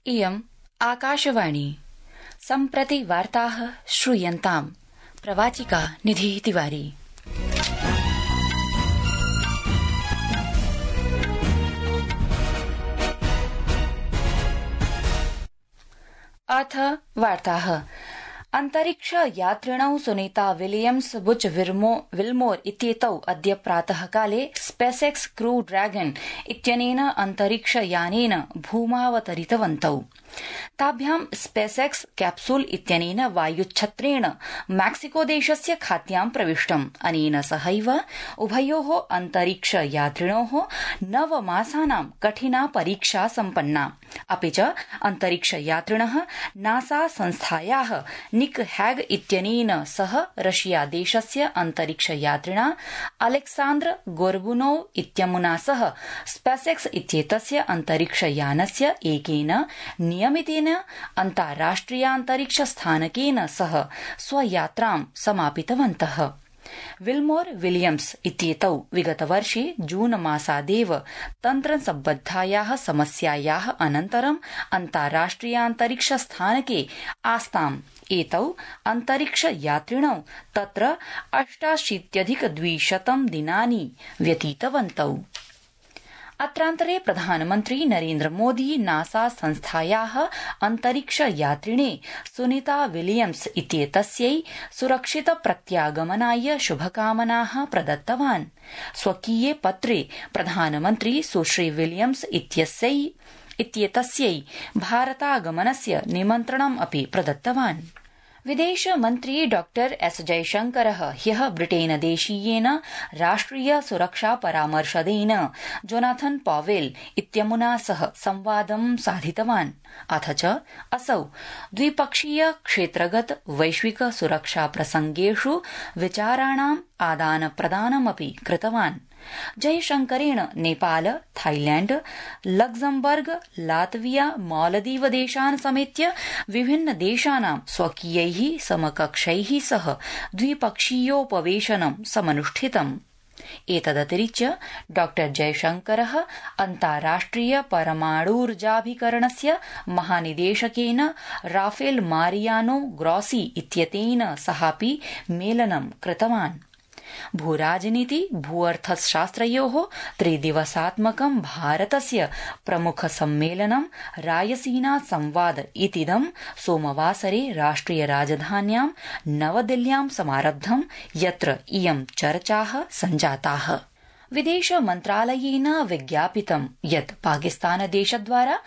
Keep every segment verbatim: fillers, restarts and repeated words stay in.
इयम् आकाशवाणी। सम्प्रति वार्ताः श्रूयन्ताम्। प्रवाचिका निधि तिवारी। अथ वार्ताः। अन्तरिक्ष यात्रिणौ सुनीता विलियम्स बुच विल्मोर इत्येतौ अद्य प्रातःकाले स्पेसएक्स क्रू ड्रैगन इत्यनेन अन्तरिक्षयानेन भूमावतरितवन्तौ। ताभ्यां स्पेसएक्स कैप्सूल इत्यनेन वायुच्छत्रेण मैक्सिको देशस्य खात्यां प्रविष्टम्। अनेन सहैव उभयोः अन्तरिक्ष यात्रिणोः नवमासानां कठिना परीक्षा सम्पन्ना। अपि च अन्तरिक्ष यात्रिणः नासा संस्थायाः निक हैग इत्यनेन सह रशिया देशस्य अन्तरिक्ष यात्रिणा अलेक्सान्द्र गोर्बुनोव इत्यमुना सह स्पेसएक्स इत्येतस्य अन्तरिक्षयानस्य एकेन नियमितेन अन्ताराष्ट्रियान्तरिक्ष स्थानकेन सह स्वयात्रां समापितवन्तः। विल्मोर विलियम्स इत्येतौ विगतवर्षे जून मासादेव तन्त्रसम्बद्धायाः समस्यायाः अनन्तरं अन्ताराष्ट्रियान्तरिक्ष स्थानके आस्ताम्। एतौ अन्तरिक्ष यात्रिणौ तत्र अष्टाशीत्यधिक द्विशतं दिनानि व्यतीतवन्तौ। अत्रान्तरे प्रधानमन्त्री नरेन्द्र मोदी नासा संस्थायाः अन्तरिक्ष यात्रिणे सुनीता विलियम्स इत्येतस्यै सुरक्षित प्रत्यागमनाय शुभकामनाः प्रदत्तवान्। स्वकीये पत्रे प्रधानमन्त्री सुश्री विलियम्स इत्यस्यै इत्येतस्यै भारतागमनस्य निमन्त्रणम् अपि प्रदत्तवान्। विदेशमन्त्री डॉ एस जयशंकरः ह्यः ब्रिटेनदेशीयेन राष्ट्रिय सुरक्षा परामर्शदेन जोनाथन पॉवेल इत्यमुना सह संवादं साधितवान्। अथ च असौ द्विपक्षीय क्षेत्रगत वैश्विक सुरक्षा प्रसंगेषु विचाराणाम् आदान प्रदानमपि कृतवान्। जयशंकरेण Nepal, Thailand, Luxembourg, Latvia, Maldives देशान् समेत्य विभिन्न देशानां स्वकीयैः समकक्षैः सह द्विपक्षीयोपवेशनं समनुष्ठितम्। एतदतिरिच्य डॉ जयशंकरः अन्ताराष्ट्रिय परमाणूर्जाभिकरणस्य महानिदेशकेन राफेल मारियानो ग्रॉसी इत्येतेन सहापि मेलनं कृतवान्। भूराजनीति भूअर्थशास्त्रयोः त्रिदिवसात्मकं भारतस्य प्रमुख सम्मेलनं रायसीना संवाद इतीदं सोमवासरे राष्ट्रिय राजधान्यां नवदिल्ल्यां समारब्धं, यत्र इयं चर्चाः सञ्जाताः। विदेश मन्त्रालयेन विज्ञापितं यत् पाकिस्तान देशद्वारा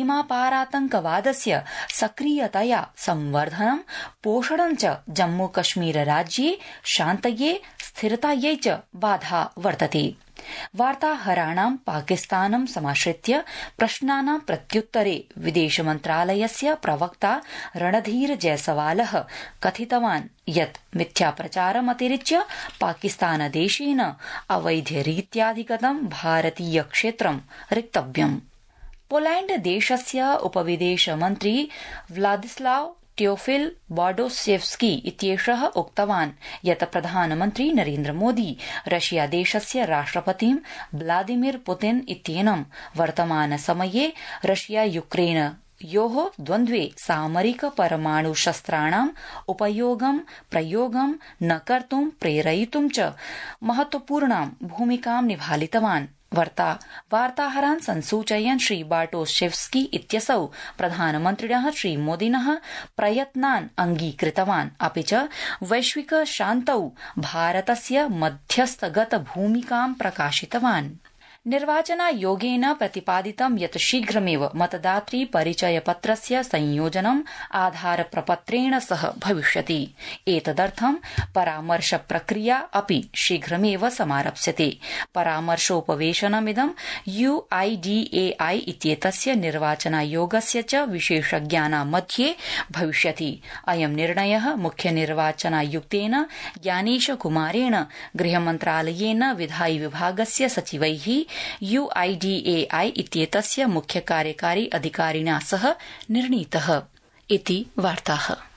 सीमापारातंकवादस्य सक्रियतया संवर्धनं, पोषणं च जम्मूकश्मीर राज्ये शान्तये स्थिरतायै च बाधा वर्तते। वार्ताहराणां पाकिस्तानं समाश्रित्य प्रश्नानां प्रत्युत्तरे विदेशमन्त्रालयस्य प्रवक्ता रणधीर जयसवालः कथितवान् यत् मिथ्याप्रचारमतिरिच्य पाकिस्तानदेशेन अवैधरीत्याधिगतं भारतीय क्षेत्रं रिक्तव्यम्। पोलैंड देशस्य उपविदेशमन्त्री व्लादिस्लाव टेओफिल बाडोसेव्स्की इत्येषः उक्तवान् यत् प्रधानमन्त्री नरेन्द्र मोदी रशिया देशस्य राष्ट्रपतिं व्लादिमीर पुतिन इत्येनं वर्तमानसमये रशिया यूक्रेन योः द्वन्द्वे सामरिक परमाणु शस्त्राणाम् उपयोगं प्रयोगं न कर्तुं प्रेरयितुं च महत्वपूर्णां भूमिकां निभालितवान्। वार्ताहरान् संसूचयन् श्री बाटोशेव्स्की इत्यसौ प्रधानमन्त्रिणः श्रीमोदिनः प्रयत्नान् अङ्गीकृतवान्, अपि च वैश्विक शान्तौ भारतस्य मध्यस्थगत भूमिकां प्रकाशितवान्। निर्वाचनायोगेन प्रतिपादितं यत् शीघ्रमेव मतदातृ परिचय पत्रस्य संयोजनम् आधार प्रपत्रेण सह भविष्यति। एतदर्थं परामर्श प्रक्रिया अपि शीघ्रमेव समारप्स्यते। परामर्शोपवेशनमिदं यूआईडीएआई इत्येतस्य निर्वाचनायोगस्य च विशेषज्ञानां मध्ये भविष्यति। अयं निर्णयः मुख्य निर्वाचनायुक्तेन ज्ञानेश कुमारेण गृहमन्त्रालयेन विधायि विभागस्य सचिवैः यूआईडीएआई इत्येतस्य मुख्य कार्यकारी अधिकारिणा सह निर्णीतः इति वार्ताः।